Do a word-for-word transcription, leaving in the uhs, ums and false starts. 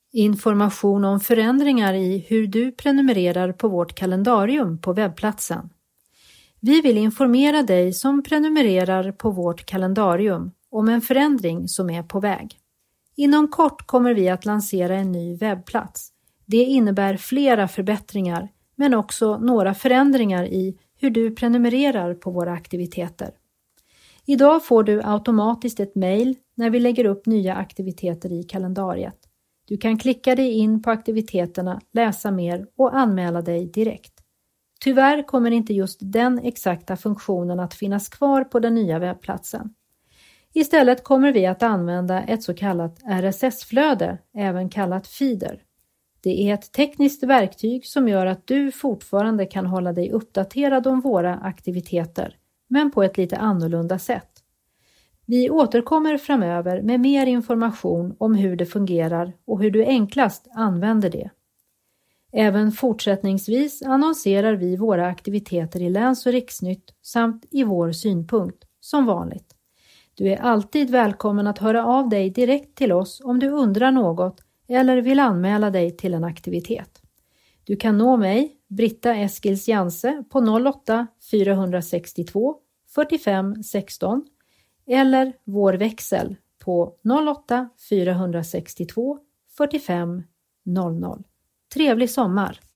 Information om förändringar i hur du prenumererar på vårt kalendarium på webbplatsen. Vi vill informera dig som prenumererar på vårt kalendarium om en förändring som är på väg. Inom kort kommer vi att lansera en ny webbplats. Det innebär flera förbättringar men också några förändringar i hur du prenumererar på våra aktiviteter. Idag får du automatiskt ett mejl när vi lägger upp nya aktiviteter i kalendariet. Du kan klicka dig in på aktiviteterna, läsa mer och anmäla dig direkt. Tyvärr kommer inte just den exakta funktionen att finnas kvar på den nya webbplatsen. Istället kommer vi att använda ett så kallat R S S-flöde, även kallat feeder. Det är ett tekniskt verktyg som gör att du fortfarande kan hålla dig uppdaterad om våra aktiviteter, men på ett lite annorlunda sätt. Vi återkommer framöver med mer information om hur det fungerar och hur du enklast använder det. Även fortsättningsvis annonserar vi våra aktiviteter i Läns- och Riksnytt samt i vår synpunkt, som vanligt. Du är alltid välkommen att höra av dig direkt till oss om du undrar något eller vill anmäla dig till en aktivitet. Du kan nå mig, Britta Eskils Janse, på noll åtta fyra sex två fyrtiofem sexton eller vår växel på noll åtta fyra sex två fyrtiofem noll noll. Trevlig sommar!